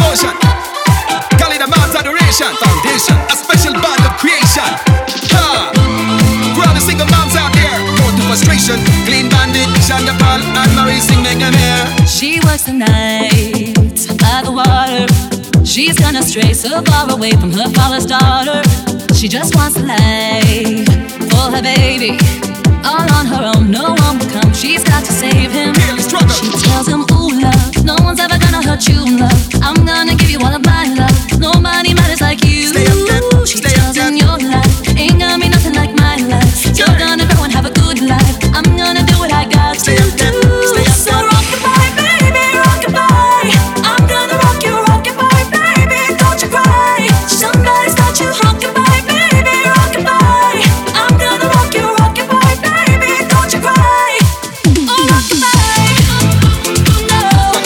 devotion. Call it a man's adoration. Foundation, a special bond of creation. Ha! For all the single moms out there, going through frustration. Clean Bandit, Shonda Paul, and Marie sing, make them hear. She works the night by the water. She's gone astray, so far away from her father's daughter. She just wants a life for her baby. All on her own, no one will come. She's got to save him. She tells him, ooh, love, no one's ever gonna hurt you, love. I'm gonna give you all of my love. Nobody matters like you. She tells him, your life ain't gonna be nothing like my life. You're gonna grow and have a good life. I'm gonna do what I got to do. So rock-a-bye, baby, rock-a-bye. I'm gonna rock-a-bye, baby. Don't you cry. Somebody's got you. Rock-a-bye, baby, rock-a-bye. I'm gonna rock-a-bye, baby. Don't you cry. Oh, rock-a-bye. No.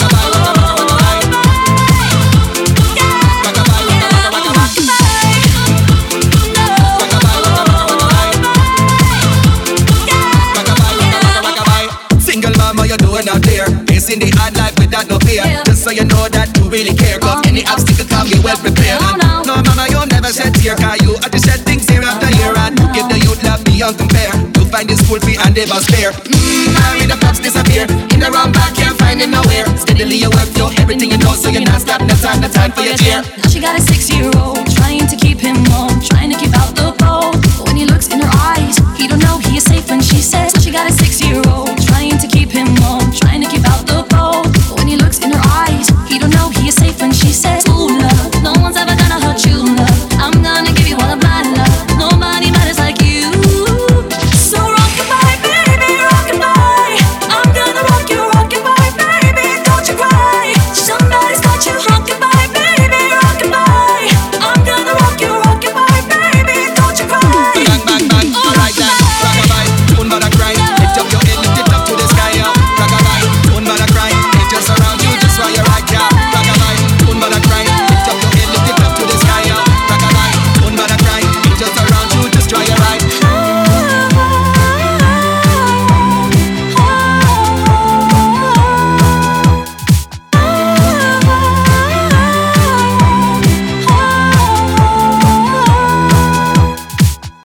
Single mama, you're doing out there, facing the hard life without no fear. Just so you know that you really care, cause any obstacle can be well prepared. No mama, you'll never shed tear, cause you have to shed things year after year. And you give the youth love beyond compare. You find the school fee and they must spare. Marry the pops disappear. In the wrong back, can't find him nowhere. Steadily you work, you everything you know, so you're not stopping. No time for your cheer. Now she got a 6-year-old